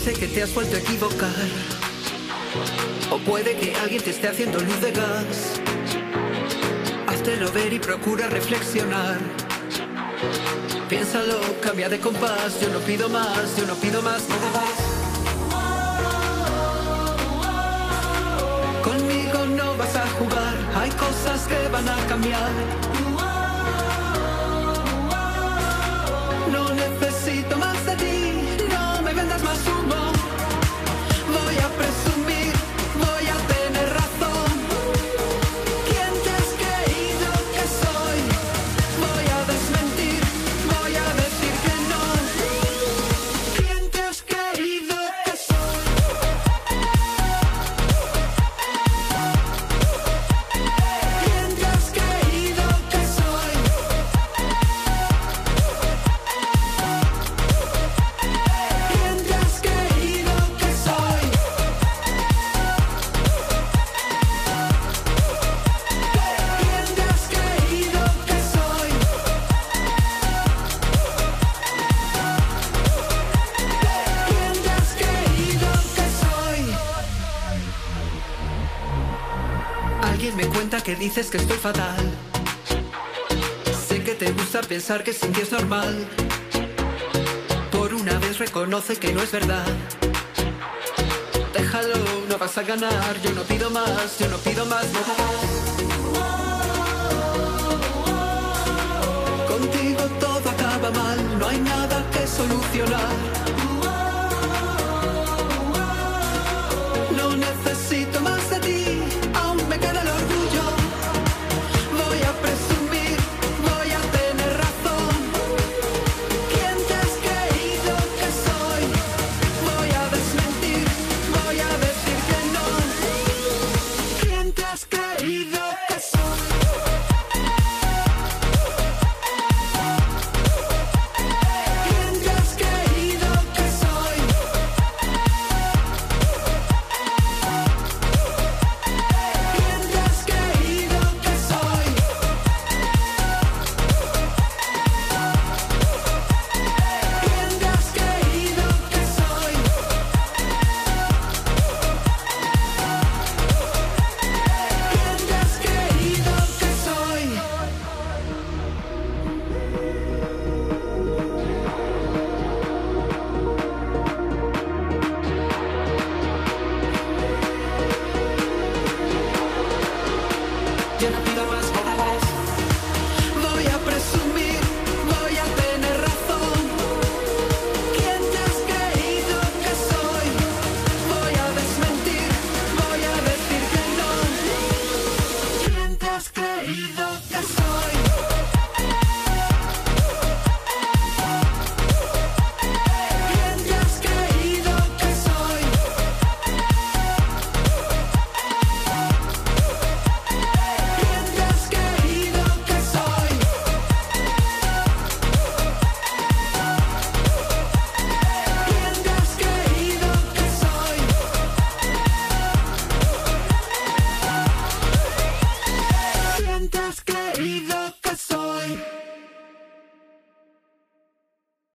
piense que te has vuelto a equivocar. O puede que alguien te esté haciendo luz de gas. Háztelo ver y procura reflexionar. Piénsalo, cambia de compás. Yo no pido más, yo no pido más, nada más. Conmigo no vas a jugar, hay cosas que van a cambiar. No necesito más de ti, no me vendas más humo. Voy a presumir, voy a tener razón. ¿Quién te has creído que soy? Voy a desmentir, voy a decir que no. ¿Quién te has creído que soy? ¿Quién te has creído que soy? ¿Quién te has creído que soy? ¿Quién te has creído que soy? ¿Quién te has creído que soy? Alguien me cuenta que dices que estoy fatal. Sé que te gusta pensar que sin ti es normal. Por una vez reconoce que no es verdad. Déjalo, no vas a ganar. Yo no pido más, yo no pido más, nada más. Contigo todo acaba mal, no hay nada que solucionar. No necesito más de ti, aún me queda el orgullo. Voy a presumir, voy a tener razón. ¿Quién te has creído que soy? Voy a desmentir, voy a decir que no. ¿Quién te has creído que soy? ¿Quién te has creído que soy? ¿Quién te has creído que soy? ¿Quién te has creído que soy? ¿Quién te has creído que soy? Yo no pido más.